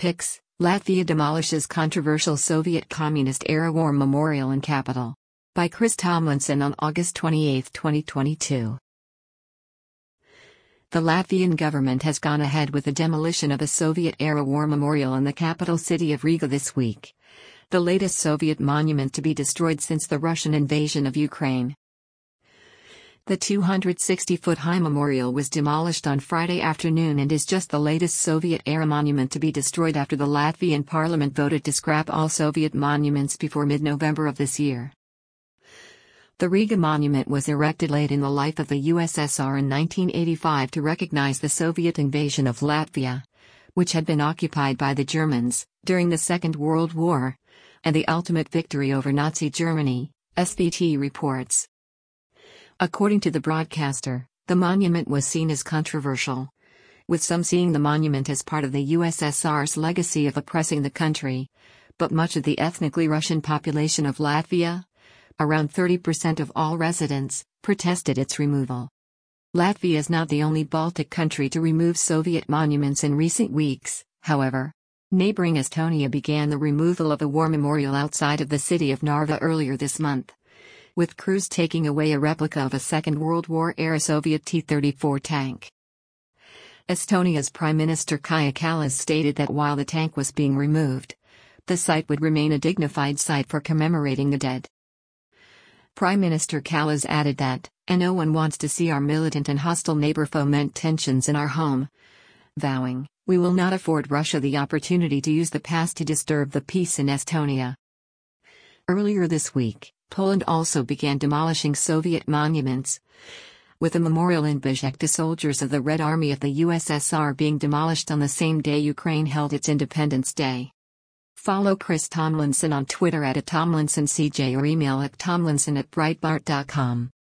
Pics, Latvia demolishes controversial Soviet Communist-era war memorial in capital. By Chris Tomlinson on August 28, 2022. The Latvian government has gone ahead with the demolition of a Soviet-era war memorial in the capital city of Riga this week, the latest Soviet monument to be destroyed since the Russian invasion of Ukraine. The 260-foot-high memorial was demolished on Friday afternoon and is just the latest Soviet-era monument to be destroyed after the Latvian parliament voted to scrap all Soviet monuments before mid-November of this year. The Riga monument was erected late in the life of the USSR in 1985 to recognize the Soviet invasion of Latvia, which had been occupied by the Germans, during the Second World War, and the ultimate victory over Nazi Germany, SVT reports. According to the broadcaster, the monument was seen as controversial, with some seeing the monument as part of the USSR's legacy of oppressing the country, but much of the ethnically Russian population of Latvia, around 30% of all residents, protested its removal. Latvia is not the only Baltic country to remove Soviet monuments in recent weeks, however. Neighboring Estonia began the removal of a war memorial outside of the city of Narva earlier this month, with crews taking away a replica of a Second World War-era Soviet T-34 tank. Estonia's Prime Minister Kaja Kallas stated that while the tank was being removed, the site would remain a dignified site for commemorating the dead. Prime Minister Kallas added that, "And no one wants to see our militant and hostile neighbor foment tensions in our home," vowing, "We will not afford Russia the opportunity to use the past to disturb the peace in Estonia." Earlier this week, Poland also began demolishing Soviet monuments, with a memorial in Bzhek to soldiers of the Red Army of the USSR being demolished on the same day Ukraine held its Independence Day. Follow Chris Tomlinson on Twitter @TomlinsonCJ or email at tomlinson@breitbart.com.